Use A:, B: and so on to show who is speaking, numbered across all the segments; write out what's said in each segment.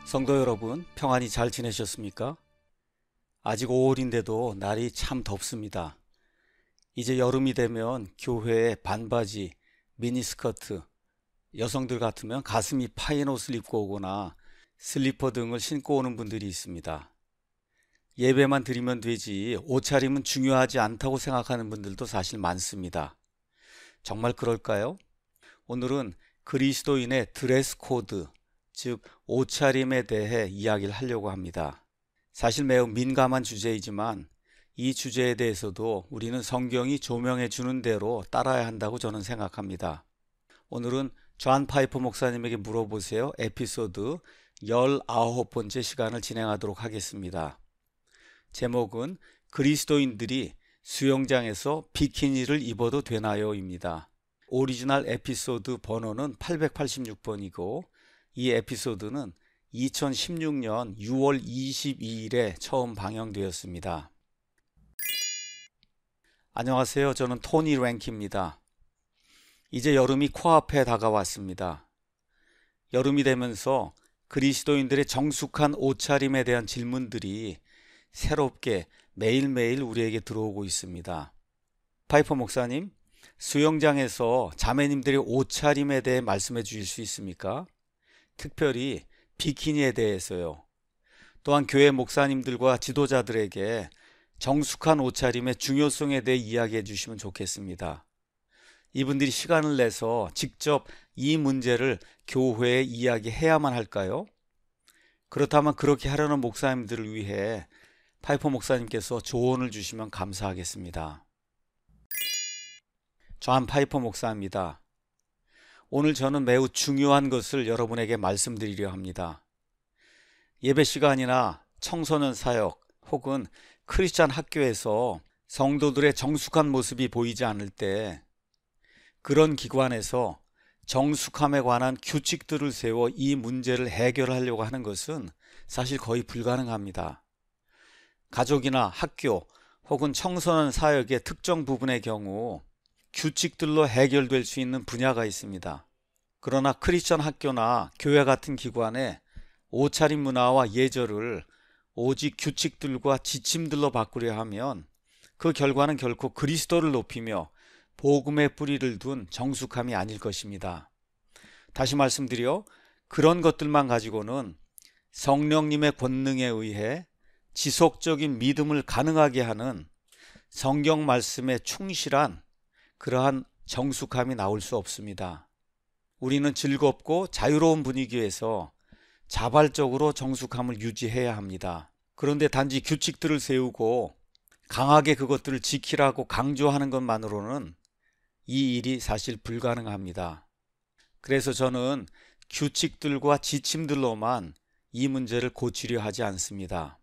A: 성도 여러분, 평안히 잘 지내셨습니까? 아직 5월인데도 날이 참 덥습니다. 이제 여름이 되면 교회에 반바지, 미니스커트, 여성들 같으면 가슴이 파인 옷을 입고 오거나 슬리퍼 등을 신고 오는 분들이 있습니다. 예배만 드리면 되지 옷차림은 중요하지 않다고 생각하는 분들도 사실 많습니다. 정말 그럴까요? 오늘은 그리스도인의 드레스 코드, 즉 옷차림에 대해 이야기를 하려고 합니다. 사실 매우 민감한 주제이지만 이 주제에 대해서도 우리는 성경이 조명해 주는 대로 따라야 한다고 저는 생각합니다. 오늘은 존 파이퍼 목사님에게 물어보세요 에피소드 19번째 시간을 진행하도록 하겠습니다. 제목은 그리스도인들이 수영장에서 비키니를 입어도 되나요?입니다. 오리지널 에피소드 번호는 886번이고 이 에피소드는 2016년 6월 22일에 처음 방영되었습니다. 안녕하세요. 저는 토니 랭키입니다. 이제 여름이 코앞에 다가왔습니다. 여름이 되면서 그리스도인들의 정숙한 옷차림에 대한 질문들이 새롭게 매일매일 우리에게 들어오고 있습니다. 파이퍼 목사님, 수영장에서 자매님들의 옷차림에 대해 말씀해 주실 수 있습니까? 특별히 비키니에 대해서요. 또한 교회 목사님들과 지도자들에게 정숙한 옷차림의 중요성에 대해 이야기해 주시면 좋겠습니다. 이분들이 시간을 내서 직접 이 문제를 교회에 이야기해야만 할까요? 그렇다면 그렇게 하려는 목사님들을 위해 파이퍼 목사님께서 조언을 주시면 감사하겠습니다. 존 파이퍼 목사입니다. 오늘 저는 매우 중요한 것을 여러분에게 말씀드리려 합니다. 예배 시간이나 청소년 사역 혹은 크리스찬 학교에서 성도들의 정숙한 모습이 보이지 않을 때 그런 기관에서 정숙함에 관한 규칙들을 세워 이 문제를 해결하려고 하는 것은 사실 거의 불가능합니다. 가족이나 학교 혹은 청소년 사역의 특정 부분의 경우 규칙들로 해결될 수 있는 분야가 있습니다. 그러나 크리스천 학교나 교회 같은 기관에 옷차림 문화와 예절을 오직 규칙들과 지침들로 바꾸려 하면 그 결과는 결코 그리스도를 높이며 복음의 뿌리를 둔 정숙함이 아닐 것입니다. 다시 말씀드려 그런 것들만 가지고는 성령님의 권능에 의해 지속적인 믿음을 가능하게 하는 성경 말씀에 충실한 그러한 정숙함이 나올 수 없습니다. 우리는 즐겁고 자유로운 분위기에서 자발적으로 정숙함을 유지해야 합니다. 그런데 단지 규칙들을 세우고 강하게 그것들을 지키라고 강조하는 것만으로는 이 일이 사실 불가능합니다. 그래서 저는 규칙들과 지침들로만 이 문제를 고치려 하지 않습니다.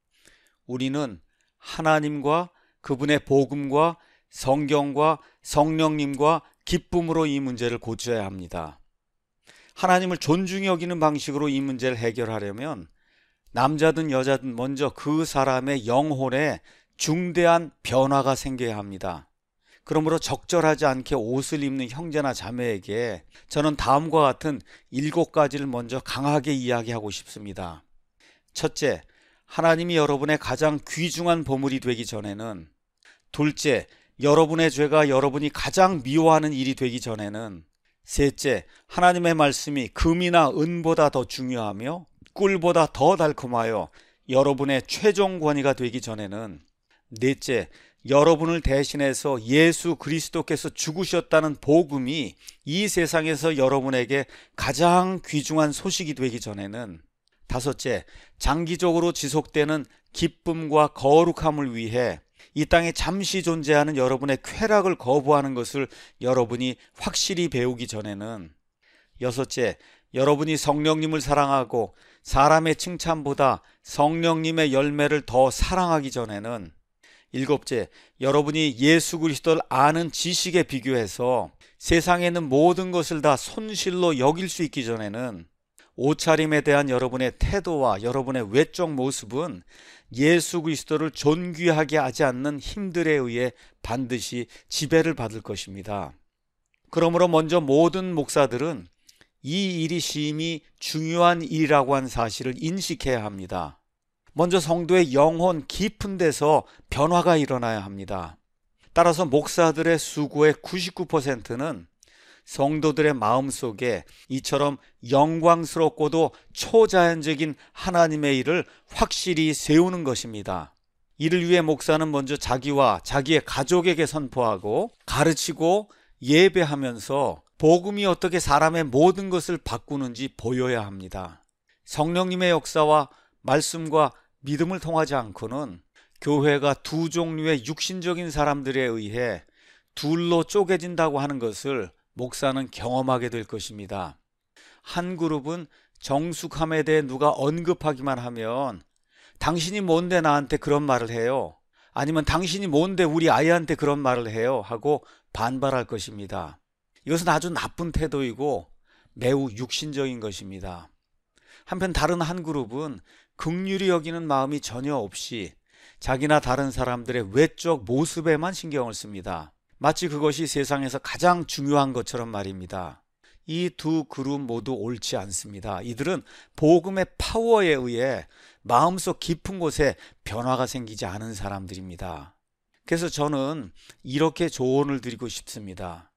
A: 우리는 하나님과 그분의 복음과 성경과 성령님과 기쁨으로 이 문제를 고쳐야 합니다. 하나님을 존중히 여기는 방식으로 이 문제를 해결하려면 남자든 여자든 먼저 그 사람의 영혼에 중대한 변화가 생겨야 합니다. 그러므로 적절하지 않게 옷을 입는 형제나 자매에게 저는 다음과 같은 7가지를 먼저 강하게 이야기하고 싶습니다. 첫째, 하나님이 여러분의 가장 귀중한 보물이 되기 전에는, 둘째, 여러분의 죄가 여러분이 가장 미워하는 일이 되기 전에는, 셋째, 하나님의 말씀이 금이나 은보다 더 중요하며 꿀보다 더 달콤하여 여러분의 최종 권위가 되기 전에는, 넷째, 여러분을 대신해서 예수 그리스도께서 죽으셨다는 복음이 이 세상에서 여러분에게 가장 귀중한 소식이 되기 전에는, 다섯째, 장기적으로 지속되는 기쁨과 거룩함을 위해 이 땅에 잠시 존재하는 여러분의 쾌락을 거부하는 것을 여러분이 확실히 배우기 전에는, 여섯째, 여러분이 성령님을 사랑하고 사람의 칭찬보다 성령님의 열매를 더 사랑하기 전에는, 일곱째, 여러분이 예수 그리스도를 아는 지식에 비교해서 세상에 있는 모든 것을 다 손실로 여길 수 있기 전에는, 옷차림에 대한 여러분의 태도와 여러분의 외적 모습은 예수 그리스도를 존귀하게 하지 않는 힘들에 의해 반드시 지배를 받을 것입니다. 그러므로 먼저 모든 목사들은 이 일이 심히 중요한 일이라고 하는 사실을 인식해야 합니다. 먼저 성도의 영혼 깊은 데서 변화가 일어나야 합니다. 따라서 목사들의 수고의 99%는 성도들의 마음속에 이처럼 영광스럽고도 초자연적인 하나님의 일을 확실히 세우는 것입니다. 이를 위해 목사는 먼저 자기와 자기의 가족에게 선포하고 가르치고 예배하면서 복음이 어떻게 사람의 모든 것을 바꾸는지 보여야 합니다. 성령님의 역사와 말씀과 믿음을 통하지 않고는 교회가 두 종류의 육신적인 사람들에 의해 둘로 쪼개진다고 하는 것을 목사는 경험하게 될 것입니다. 한 그룹은 정숙함에 대해 누가 언급하기만 하면 당신이 뭔데 나한테 그런 말을 해요? 아니면 당신이 뭔데 우리 아이한테 그런 말을 해요? 하고 반발할 것입니다. 이것은 아주 나쁜 태도이고 매우 육신적인 것입니다. 한편 다른 한 그룹은 긍휼히 여기는 마음이 전혀 없이 자기나 다른 사람들의 외적 모습에만 신경을 씁니다. 마치 그것이 세상에서 가장 중요한 것처럼 말입니다. 이 두 그룹 모두 옳지 않습니다. 이들은 복음의 파워에 의해 마음속 깊은 곳에 변화가 생기지 않은 사람들입니다. 그래서 저는 이렇게 조언을 드리고 싶습니다.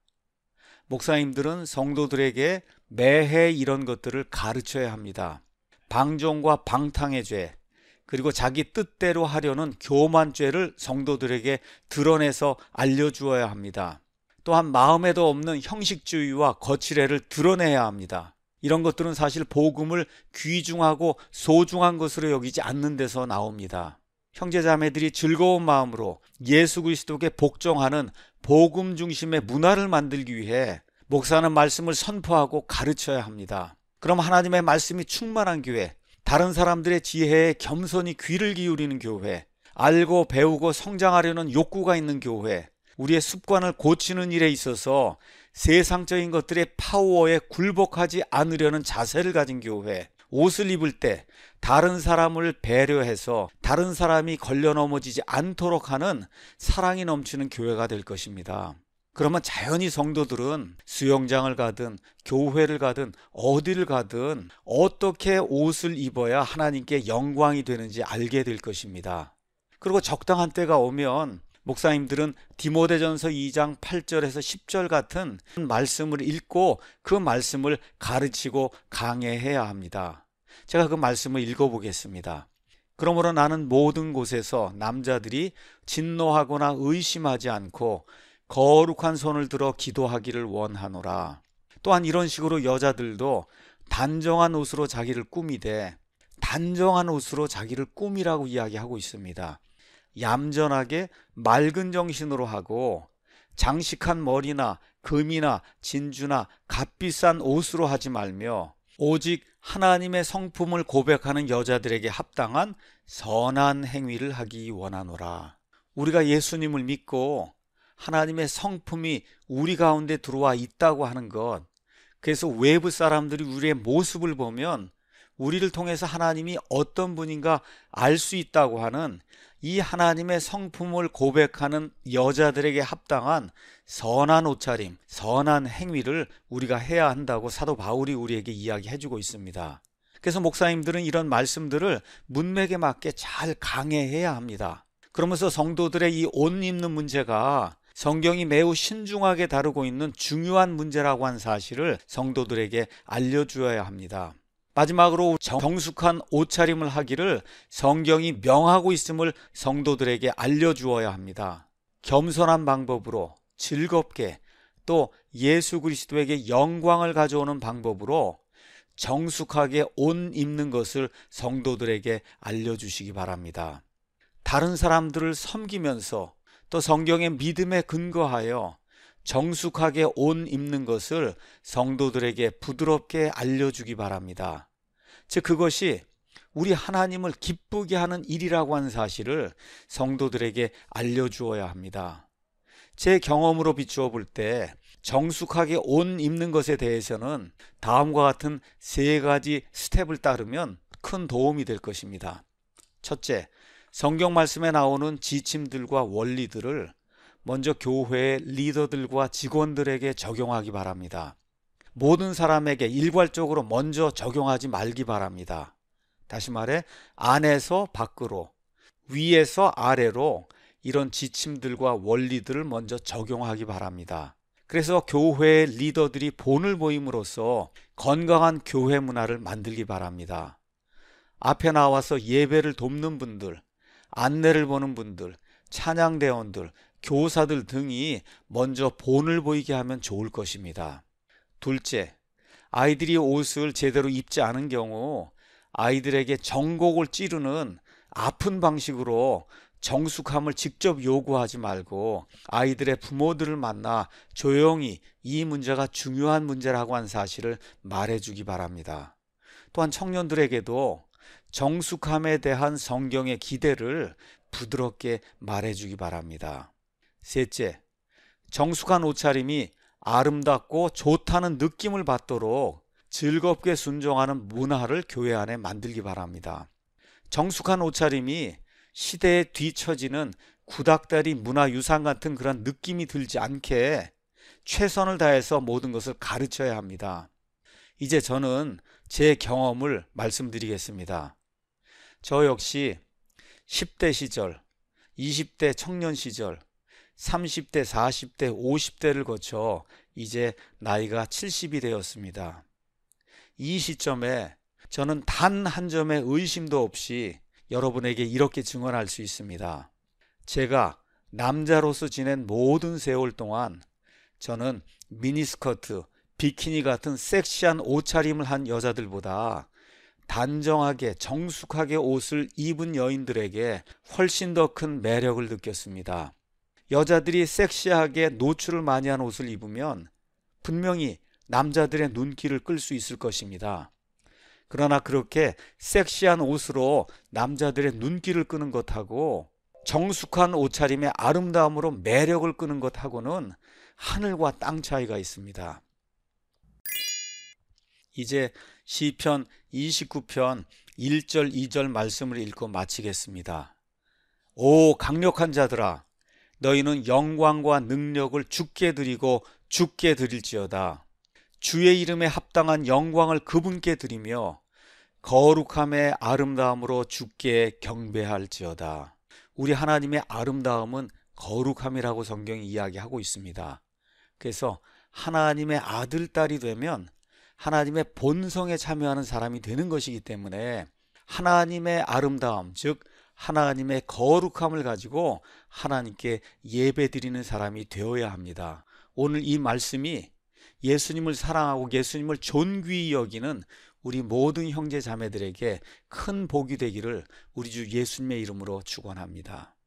A: 목사님들은 성도들에게 매해 이런 것들을 가르쳐야 합니다. 방종과 방탕의 죄, 그리고 자기 뜻대로 하려는 교만죄를 성도들에게 드러내서 알려주어야 합니다. 또한 마음에도 없는 형식주의와 거칠애를 드러내야 합니다. 이런 것들은 사실 복음을 귀중하고 소중한 것으로 여기지 않는 데서 나옵니다. 형제자매들이 즐거운 마음으로 예수 그리스도께 복종하는 복음 중심의 문화를 만들기 위해 목사는 말씀을 선포하고 가르쳐야 합니다. 그럼 하나님의 말씀이 충만한 교회, 다른 사람들의 지혜에 겸손히 귀를 기울이는 교회, 알고 배우고 성장하려는 욕구가 있는 교회, 우리의 습관을 고치는 일에 있어서 세상적인 것들의 파워에 굴복하지 않으려는 자세를 가진 교회, 옷을 입을 때 다른 사람을 배려해서 다른 사람이 걸려 넘어지지 않도록 하는 사랑이 넘치는 교회가 될 것입니다. 그러면 자연히 성도들은 수영장을 가든 교회를 가든 어디를 가든 어떻게 옷을 입어야 하나님께 영광이 되는지 알게 될 것입니다. 그리고 적당한 때가 오면 목사님들은 디모데전서 2장 8절에서 10절 같은 말씀을 읽고 그 말씀을 가르치고 강해해야 합니다. 제가 그 말씀을 읽어보겠습니다. 그러므로 나는 모든 곳에서 남자들이 진노하거나 의심하지 않고 거룩한 손을 들어 기도하기를 원하노라. 또한 이런 식으로 여자들도 단정한 옷으로 자기를 꾸미되 단정한 옷으로 자기를 꾸미라고 이야기하고 있습니다. 얌전하게 맑은 정신으로 하고 장식한 머리나 금이나 진주나 값비싼 옷으로 하지 말며 오직 하나님의 성품을 고백하는 여자들에게 합당한 선한 행위를 하기 원하노라. 우리가 예수님을 믿고 하나님의 성품이 우리 가운데 들어와 있다고 하는 것, 그래서 외부 사람들이 우리의 모습을 보면 우리를 통해서 하나님이 어떤 분인가 알 수 있다고 하는 이 하나님의 성품을 고백하는 여자들에게 합당한 선한 옷차림, 선한 행위를 우리가 해야 한다고 사도 바울이 우리에게 이야기해주고 있습니다. 그래서 목사님들은 이런 말씀들을 문맥에 맞게 잘 강해해야 합니다. 그러면서 성도들의 이 옷 입는 문제가 성경이 매우 신중하게 다루고 있는 중요한 문제라고 한 사실을 성도들에게 알려주어야 합니다. 마지막으로 정숙한 옷차림을 하기를 성경이 명하고 있음을 성도들에게 알려주어야 합니다. 겸손한 방법으로 즐겁게 또 예수 그리스도에게 영광을 가져오는 방법으로 정숙하게 옷 입는 것을 성도들에게 알려주시기 바랍니다. 다른 사람들을 섬기면서 또 성경의 믿음에 근거하여 정숙하게 옷 입는 것을 성도들에게 부드럽게 알려주기 바랍니다. 즉 그것이 우리 하나님을 기쁘게 하는 일이라고 하는 사실을 성도들에게 알려주어야 합니다. 제 경험으로 비추어 볼 때 정숙하게 옷 입는 것에 대해서는 다음과 같은 세 가지 스텝을 따르면 큰 도움이 될 것입니다. 첫째, 성경 말씀에 나오는 지침들과 원리들을 먼저 교회의 리더들과 직원들에게 적용하기 바랍니다. 모든 사람에게 일괄적으로 먼저 적용하지 말기 바랍니다. 다시 말해 안에서 밖으로, 위에서 아래로 이런 지침들과 원리들을 먼저 적용하기 바랍니다. 그래서 교회 리더들이 본을 보임으로써 건강한 교회 문화를 만들기 바랍니다. 앞에 나와서 예배를 돕는 분들, 안내를 보는 분들, 찬양대원들, 교사들 등이 먼저 본을 보이게 하면 좋을 것입니다. 둘째, 아이들이 옷을 제대로 입지 않은 경우 아이들에게 정곡을 찌르는 아픈 방식으로 정숙함을 직접 요구하지 말고 아이들의 부모들을 만나 조용히 이 문제가 중요한 문제라고 한 사실을 말해주기 바랍니다. 또한 청년들에게도 정숙함에 대한 성경의 기대를 부드럽게 말해주기 바랍니다. 셋째, 정숙한 옷차림이 아름답고 좋다는 느낌을 받도록 즐겁게 순종하는 문화를 교회 안에 만들기 바랍니다. 정숙한 옷차림이 시대에 뒤처지는 구닥다리 문화유산 같은 그런 느낌이 들지 않게 최선을 다해서 모든 것을 가르쳐야 합니다. 이제 저는 제 경험을 말씀드리겠습니다. 저 역시 10대 시절, 20대 청년 시절, 30대, 40대, 50대를 거쳐 이제 나이가 70이 되었습니다. 이 시점에 저는 단 한 점의 의심도 없이 여러분에게 이렇게 증언할 수 있습니다. 제가 남자로서 지낸 모든 세월 동안 저는 미니스커트, 비키니 같은 섹시한 옷차림을 한 여자들보다 단정하게 정숙하게 옷을 입은 여인들에게 훨씬 더 큰 매력을 느꼈습니다. 여자들이 섹시하게 노출을 많이 한 옷을 입으면 분명히 남자들의 눈길을 끌 수 있을 것입니다. 그러나 그렇게 섹시한 옷으로 남자들의 눈길을 끄는 것하고 정숙한 옷차림의 아름다움으로 매력을 끄는 것하고는 하늘과 땅 차이가 있습니다. 이제 시편 29편 1절 2절 말씀을 읽고 마치겠습니다. 오 강력한 자들아, 너희는 영광과 능력을 주께 드리고 주께 드릴지어다. 주의 이름에 합당한 영광을 그분께 드리며 거룩함의 아름다움으로 주께 경배할지어다. 우리 하나님의 아름다움은 거룩함이라고 성경이 이야기하고 있습니다. 그래서 하나님의 아들, 딸이 되면 하나님의 본성에 참여하는 사람이 되는 것이기 때문에 하나님의 아름다움, 즉 하나님의 거룩함을 가지고 하나님께 예배드리는 사람이 되어야 합니다. 오늘 이 말씀이 예수님을 사랑하고 예수님을 존귀히 여기는 우리 모든 형제 자매들에게 큰 복이 되기를 우리 주 예수님의 이름으로 축원합니다.